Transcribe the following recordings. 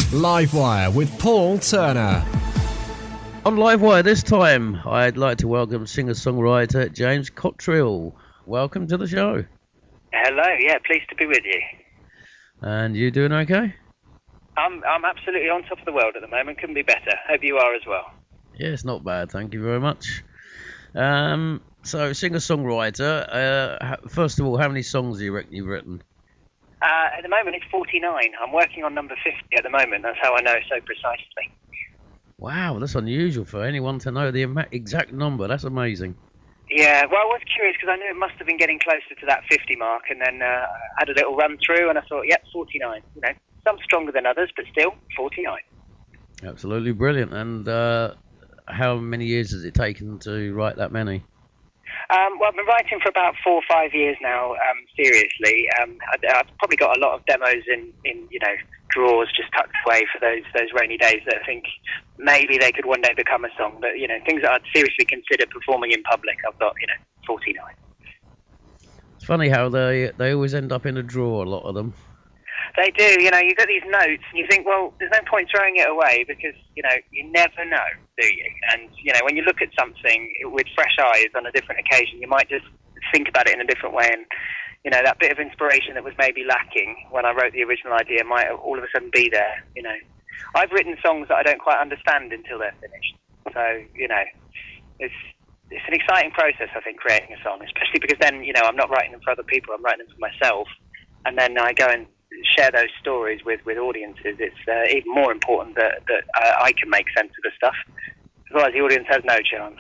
Livewire with Paul Turner. On Livewire this time, I'd like to welcome singer-songwriter James Cottrill. Welcome to the show. Hello, yeah, pleased to be with you. And you doing okay? I'm absolutely on top of the world at the moment, couldn't be better. Hope you are as well. Yes, not bad, thank you very much. So, singer-songwriter, first of all, how many songs do you reckon you've written? At the moment, it's 49. I'm working on number 50 at the moment. That's how I know so precisely. Wow, that's unusual for anyone to know the exact number. That's amazing. Yeah, well, I was curious because I knew it must have been getting closer to that 50 mark, and then I had a little run through, and I thought, yep, 49. You know, some stronger than others, but still 49. Absolutely brilliant. And how many years has it taken to write that many? Well, I've been writing for about 4 or 5 years now, seriously. I've probably got a lot of demos in drawers just tucked away for those rainy days that I think maybe they could one day become a song. But, things that I'd seriously consider performing in public, I've got, 49. It's funny how they always end up in a drawer, a lot of them. They do, you get these notes and you think, well, there's no point throwing it away because, you never know, do you? And, when you look at something with fresh eyes on a different occasion, you might just think about it in a different way and, that bit of inspiration that was maybe lacking when I wrote the original idea might all of a sudden be there, I've written songs that I don't quite understand until they're finished. So, it's an exciting process, I think, creating a song, especially because then, I'm not writing them for other people, I'm writing them for myself. And then I go and share those stories with audiences. It's even more important that I can make sense of the stuff. Otherwise, the audience has no chance.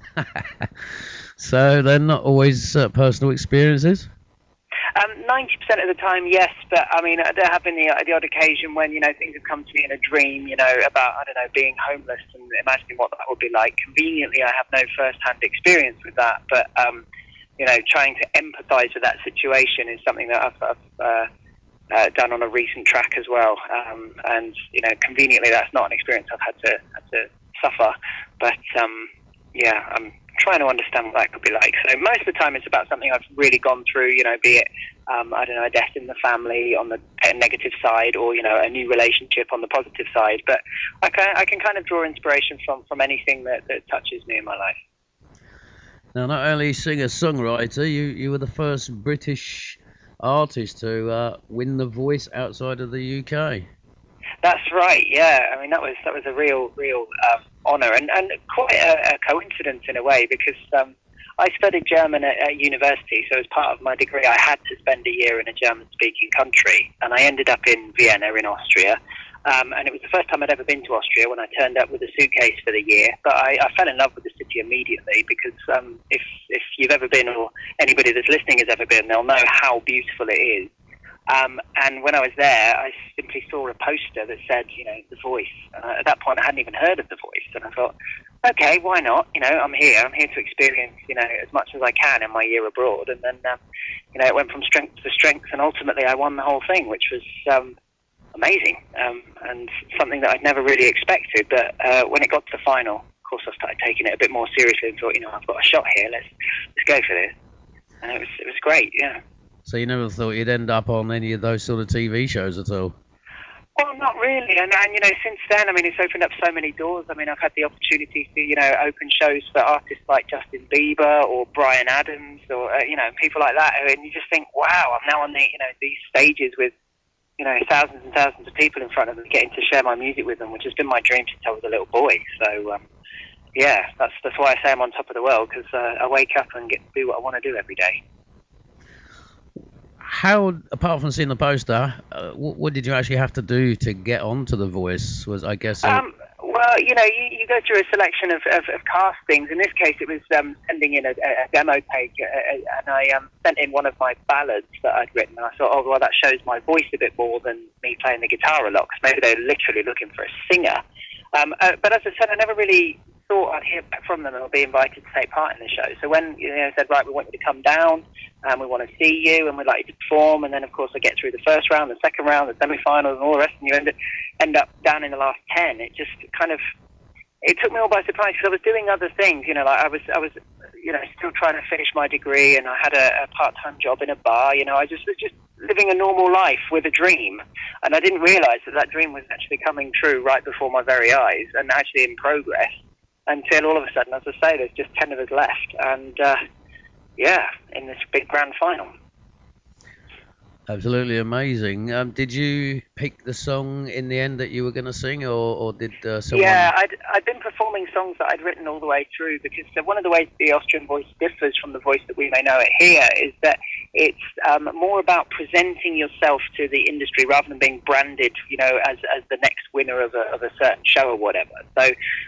So they're not always personal experiences? 90% of the time, yes. But, there have been the odd occasion when, things have come to me in a dream, about, being homeless and imagining what that would be like. Conveniently, I have no first-hand experience with that. But, trying to empathise with that situation is something that I've done on a recent track as well, and conveniently that's not an experience I've had to suffer, but I'm trying to understand what that could be like. So most of the time it's about something I've really gone through, be it a death in the family on the negative side, or a new relationship on the positive side. But I can kind of draw inspiration from anything that touches me in my life. Now, not only singer-songwriter, you were the first British artist to win The Voice outside of the UK. That's right, yeah. That was a real honour and quite a coincidence in a way, because I studied German at university, so as part of my degree I had to spend a year in a German-speaking country, and I ended up in Vienna in Austria. And it was the first time I'd ever been to Austria when I turned up with a suitcase for the year. But I fell in love with the city immediately because if you've ever been, or anybody that's listening has ever been, they'll know how beautiful it is. And when I was there, I simply saw a poster that said, The Voice. At that point, I hadn't even heard of The Voice. And I thought, okay, why not? I'm here to experience, as much as I can in my year abroad. And then, it went from strength to strength. And ultimately, I won the whole thing, which was amazing, and something that I'd never really expected. But when it got to the final, of course, I started taking it a bit more seriously and thought, I've got a shot here. Let's go for this. And it was great, yeah. So you never thought you'd end up on any of those sort of TV shows at all? Well, not really. And since then, it's opened up so many doors. I've had the opportunity to, open shows for artists like Justin Bieber or Bryan Adams or, people like that. And you just think, wow, I'm now on these stages with, thousands and thousands of people in front of them, getting to share my music with them, which has been my dream since I was a little boy. So, that's why I say I'm on top of the world, because I wake up and get to do what I want to do every day. How, apart from seeing the poster, what did you actually have to do to get onto The Voice? Was, I guess... Well, you go through a selection of castings. In this case, it was sending in a demo take, and I sent in one of my ballads that I'd written. And I thought, that shows my voice a bit more than me playing the guitar a lot, because maybe they're literally looking for a singer. But as I said, I never really thought I'd hear back from them or be invited to take part in the show. So when said, right, we want you to come down, and we want to see you, and we'd like you to perform, and then of course I get through the first round, the second round, the semi-finals, and all the rest, and you end up down in the last 10. It just kind of it took me all by surprise because I was doing other things. You know, like I was still trying to finish my degree, and I had a part-time job in a bar. You know, I just was just living a normal life with a dream, and I didn't realise that dream was actually coming true right before my very eyes, and actually in progress. Until all of a sudden, as I say, there's just 10 of us left, and in this big grand final. Absolutely amazing. Did you pick the song in the end that you were going to sing, or did someone... Yeah, I'd been performing songs that I'd written all the way through, because one of the ways the Austrian voice differs from the voice that we may know it here is that it's more about presenting yourself to the industry rather than being branded, you know, as the next winner of a certain show or whatever. So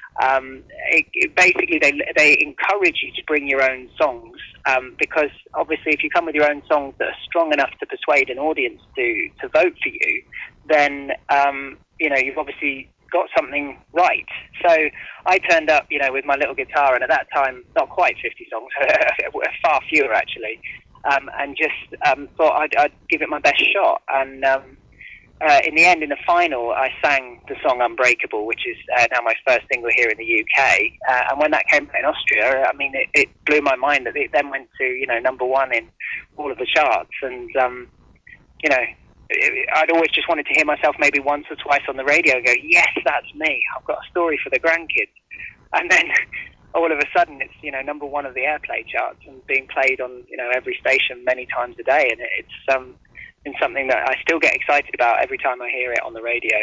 basically they encourage you to bring your own songs, because obviously if you come with your own songs that are strong enough to persuade an audience to vote for you, then you know, you've obviously got something right. So I turned up, you know, with my little guitar, and at that time not quite 50 songs, far fewer actually, and just thought I'd give it my best shot. And in the end, in the final, I sang the song Unbreakable, which is now my first single here in the UK. And when that came out in Austria, I mean, it blew my mind that it then went to, you know, #1 in all of the charts. And, you know, I'd always just wanted to hear myself maybe once or twice on the radio and go, yes, that's me. I've got a story for the grandkids. And then all of a sudden it's, you know, #1 of the airplay charts and being played on, you know, every station many times a day. And it's been something that I still get excited about every time I hear it on the radio.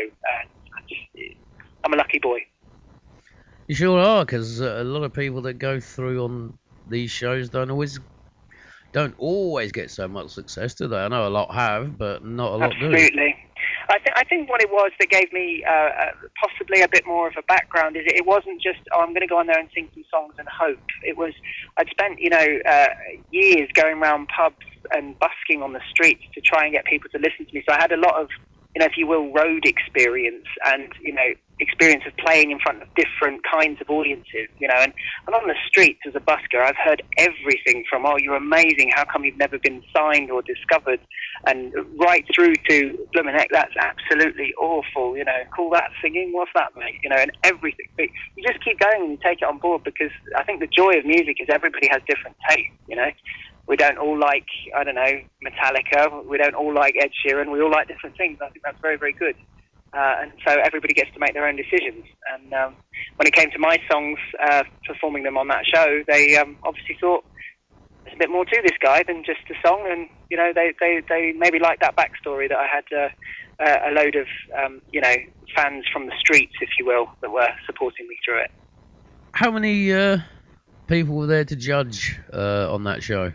I'm a lucky boy. You sure are, because a lot of people that go through on these shows don't always get so much success, do they? I know a lot have, but not a lot do. Absolutely. I think what it was that gave me possibly a bit more of a background is it wasn't just, I'm going to go on there and sing some songs and hope. It was, I'd spent, you know, years going around pubs and busking on the streets to try and get people to listen to me. So I had a lot of, you know, if you will, road experience and, you know, experience of playing in front of different kinds of audiences, you know, and on the streets as a busker, I've heard everything from, oh, you're amazing, how come you've never been signed or discovered, and right through to, blimmin' heck, that's absolutely awful, you know, call that singing, what's that, mate, you know, and everything. But you just keep going and you take it on board, because I think the joy of music is everybody has different tastes, you know. We don't all like, I don't know, Metallica, we don't all like Ed Sheeran, we all like different things. I think that's very, very good. And so everybody gets to make their own decisions. And when it came to my songs, performing them on that show, they obviously thought there's a bit more to this guy than just a song. And, you know, they maybe liked that backstory that I had a load of, you know, fans from the streets, if you will, that were supporting me through it. How many people were there to judge on that show?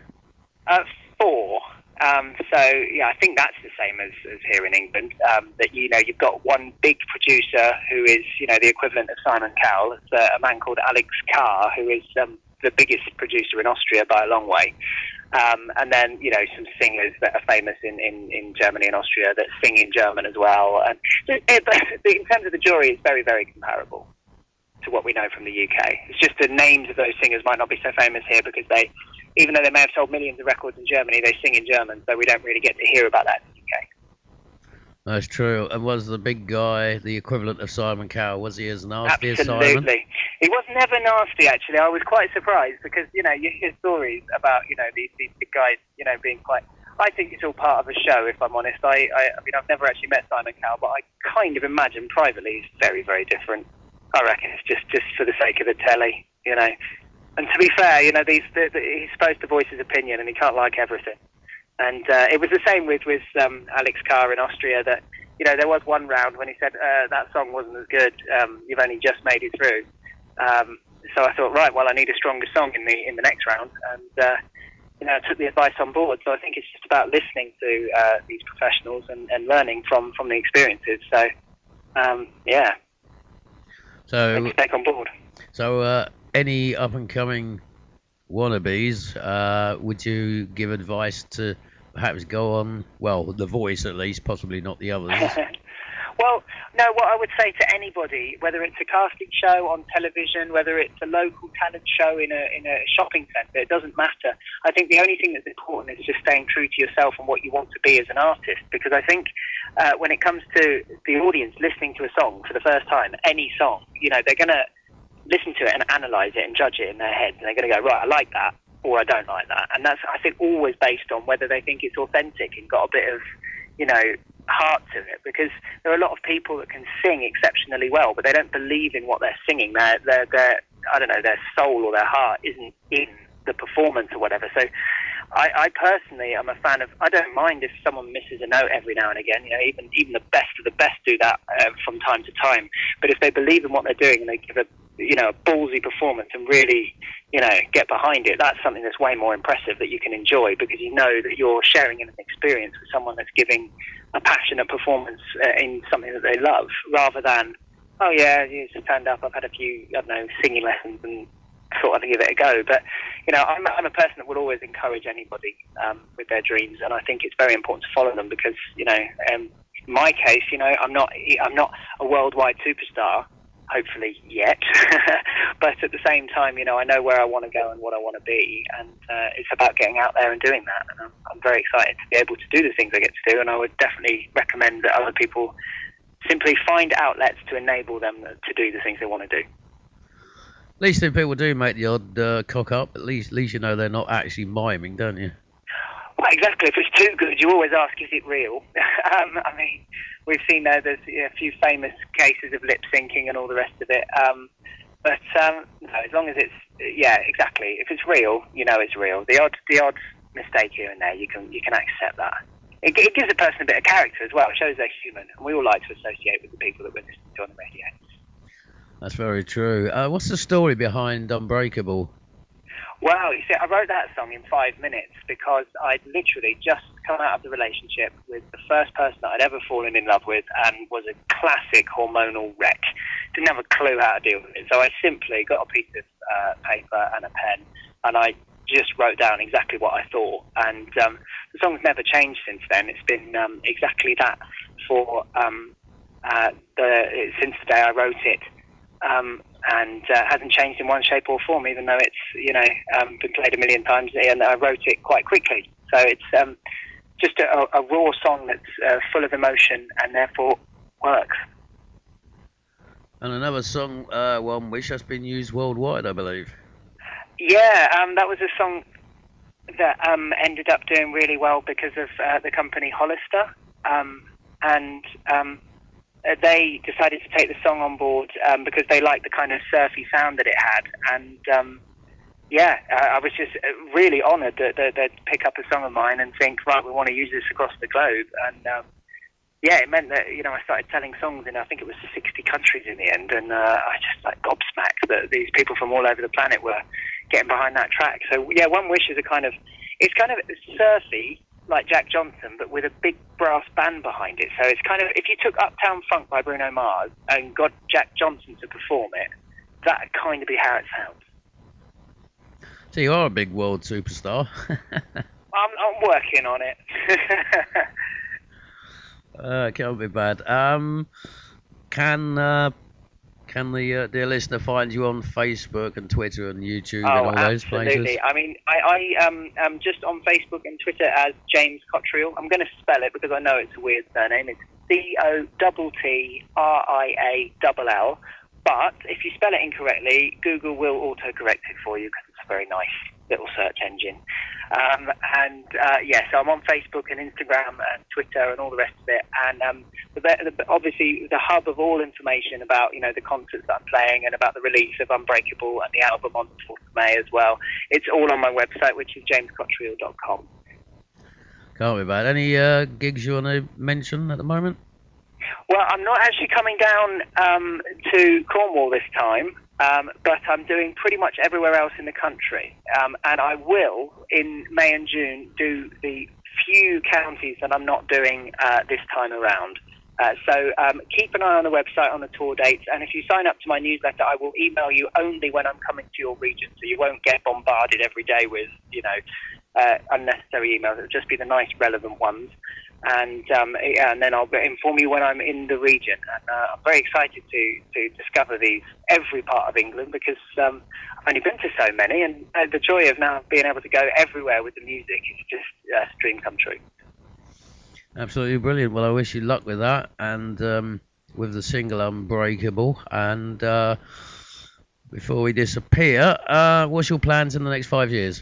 4. So, yeah, I think that's the same as here in England, that, you know, you've got one big producer who is, you know, the equivalent of Simon Cowell. It's a man called Alex Carr, who is the biggest producer in Austria by a long way. And then, you know, some singers that are famous in Germany and Austria that sing in German as well. And in terms of the jury, it's very, very comparable to what we know from the UK. It's just the names of those singers might not be so famous here because they, even though they may have sold millions of records in Germany, they sing in German, so we don't really get to hear about that in the UK. That's true. And was the big guy the equivalent of Simon Cowell? Was he as nasty as Simon? Absolutely. He was never nasty, actually. I was quite surprised because, you know, you hear stories about, you know, these big guys, you know, being quite... I think it's all part of a show, if I'm honest. I mean, I've never actually met Simon Cowell, but I kind of imagine privately he's very, very different. I reckon it's just for the sake of the telly, you know. And to be fair, you know, he's supposed to voice his opinion, and he can't like everything. And it was the same with Alex Carr in Austria. That, you know, there was one round when he said that song wasn't as good. You've only just made it through. So I thought, right, well, I need a stronger song in the next round, and you know, I took the advice on board. So I think it's just about listening to these professionals and learning from the experiences. So yeah. So take on board. So any up and coming wannabes, would you give advice to perhaps go on, well, The Voice at least, possibly not the others? Well, no, what I would say to anybody, whether it's a casting show on television, whether it's a local talent show in a shopping centre, it doesn't matter. I think the only thing that's important is just staying true to yourself and what you want to be as an artist, because I think when it comes to the audience listening to a song for the first time, any song, you know, they're going to listen to it and analyse it and judge it in their heads. And they're going to go, right, I like that, or I don't like that. And that's, I think, always based on whether they think it's authentic and got a bit of, heart to it. Because there are a lot of people that can sing exceptionally well, but they don't believe in what they're singing. Their I don't know, their soul or their heart isn't in the performance or whatever. So I personally am a fan of, I don't mind if someone misses a note every now and again. Even the best of the best do that from time to time. But if they believe in what they're doing and they give a ballsy performance and really, get behind it, that's something that's way more impressive that you can enjoy, because you know that you're sharing an experience with someone that's giving a passionate performance in something that they love, rather than, oh yeah, you just turned up, I've had a few, singing lessons and thought I'd give it a go. But, I'm a person that would always encourage anybody with their dreams, and I think it's very important to follow them because, in my case, I'm not a worldwide superstar, hopefully yet, but at the same time, I know where I want to go and what I want to be, and it's about getting out there and doing that, and I'm very excited to be able to do the things I get to do, and I would definitely recommend that other people simply find outlets to enable them to do the things they want to do. At least if people do make the odd cock up, at least they're not actually miming, don't you? Well, exactly. If it's too good, you always ask, is it real? We've seen there's a few famous cases of lip syncing and all the rest of it. No, as long as it's, exactly. If it's real, it's real. The odd mistake here and there, you can accept that. It gives a person a bit of character as well. It shows they're human, and we all like to associate with the people that we're listening to on the radio. That's very true. What's the story behind Unbreakable? Well, you see, I wrote that song in 5 minutes because I'd literally just come out of the relationship with the first person that I'd ever fallen in love with, and was a classic hormonal wreck. Didn't have a clue how to deal with it. So I simply got a piece of paper and a pen, and I just wrote down exactly what I thought. And the song's never changed since then. It's been exactly that for since the day I wrote it. And hasn't changed in one shape or form, even though it's been played a million times, and I wrote it quite quickly. So it's just a raw song that's full of emotion and therefore works. And another song, One Wish, has been used worldwide, I believe. Yeah, that was a song that ended up doing really well because of the company Hollister, and they decided to take the song on board because they liked the kind of surfy sound that it had. And I was just really honoured that they'd pick up a song of mine and think, right, we want to use this across the globe. And it meant that I started selling songs in, I think it was 60 countries in the end, and I just gobsmacked that these people from all over the planet were getting behind that track. So One Wish is it's kind of surfy, like Jack Johnson, but with a big brass band behind it. So it's kind of, if you took Uptown Funk by Bruno Mars and got Jack Johnson to perform it, that'd kind of be how it sounds. So you are a big world superstar. I'm working on it. Can't be bad. Can the dear listener find you on Facebook and Twitter and YouTube and all those places? Absolutely. I mean, I am just on Facebook and Twitter as James Cottrell. I'm going to spell it because I know it's a weird surname. It's COTTRIALL. But if you spell it incorrectly, Google will autocorrect it for you because it's a very nice little search engine. So I'm on Facebook and Instagram and Twitter and all the rest of it. And obviously the hub of all information about, the concerts that I'm playing and about the release of Unbreakable and the album on the 4th of May as well. It's all on my website, which is jamescottrell.com. Can't be bad. Any gigs you want to mention at the moment? Well, I'm not actually coming down to Cornwall this time, but I'm doing pretty much everywhere else in the country. And I will, in May and June, do the few counties that I'm not doing this time around. So keep an eye on the website on the tour dates, and if you sign up to my newsletter, I will email you only when I'm coming to your region, so you won't get bombarded every day with, unnecessary emails. It'll just be the nice, relevant ones. And then I'll inform you when I'm in the region. And I'm very excited to discover every part of England, because I've only been to so many, and the joy of now being able to go everywhere with the music is just a dream come true. Absolutely brilliant. Well, I wish you luck with that, and with the single Unbreakable, and before we disappear, what's your plans in the next 5 years?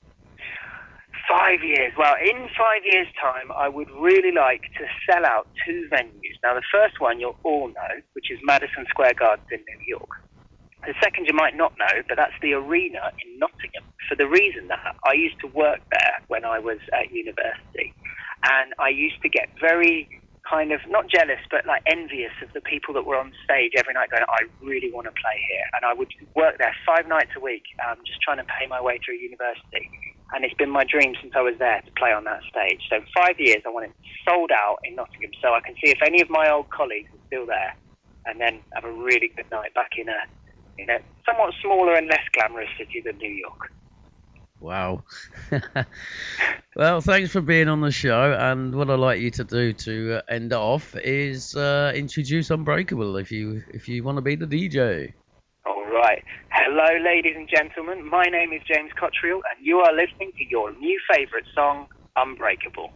5 years. Well, in 5 years' time, I would really like to sell out 2 venues. Now, the first one you'll all know, which is Madison Square Garden in New York. The second you might not know, but that's the Arena in Nottingham, for the reason that I used to work there when I was at university. And I used to get very kind of, not jealous, but like envious of the people that were on stage every night going, I really want to play here. And I would work there 5 nights a week, just trying to pay my way through university. And it's been my dream since I was there to play on that stage. So 5 years, I want it sold out in Nottingham so I can see if any of my old colleagues are still there, and then have a really good night back in a somewhat smaller and less glamorous city than New York. Wow. Well, thanks for being on the show. And what I'd like you to do to end off is introduce Unbreakable if you want to be the DJ. All right. Hello, ladies and gentlemen. My name is James Cottrell, and you are listening to your new favourite song, Unbreakable.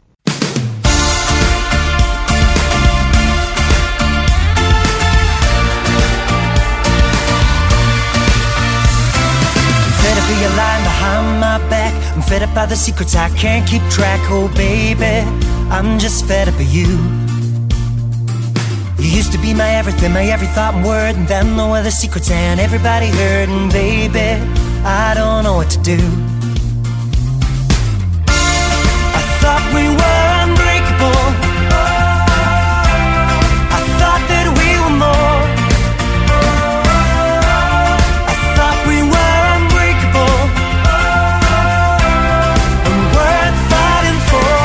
I'm fed up of your lying behind my back. I'm fed up by the secrets I can't keep track. Oh baby, I'm just fed up of you. You used to be my everything, my every thought and word, and then there were the secrets and everybody heard. And baby, I don't know what to do. I thought we were unbreakable. I thought that we were more. I thought we were unbreakable and worth fighting for.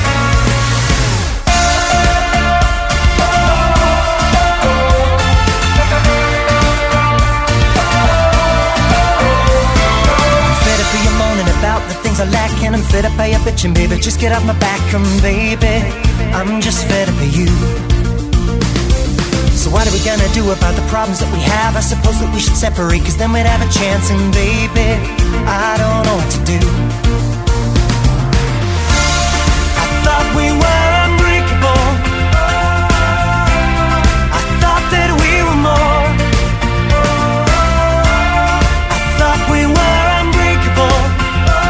About the things I lack, and I'm fed up by your bitching, baby. Just get off my back, and baby, I'm just fed up of you. So what are we gonna do about the problems that we have? I suppose that we should separate, cause then we'd have a chance. And baby, I don't know what to do. I thought we were unbreakable. I thought that we were more. I thought we were unbreakable.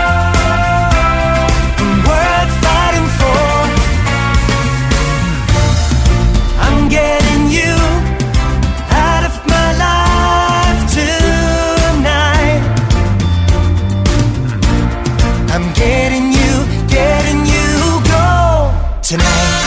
Getting you out of my life tonight. I'm getting you go tonight.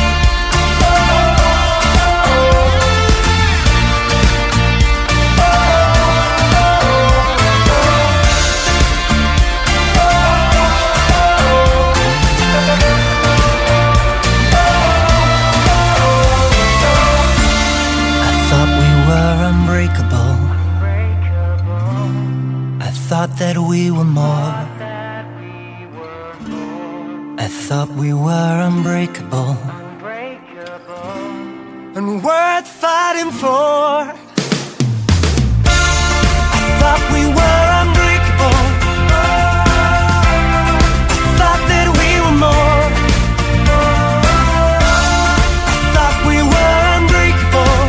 I thought that we were more. I thought we were unbreakable and worth fighting for. I thought we were unbreakable. I thought that we were more. I thought we were unbreakable.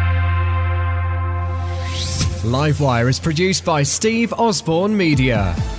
Livewire is produced by Steve Osborne Media.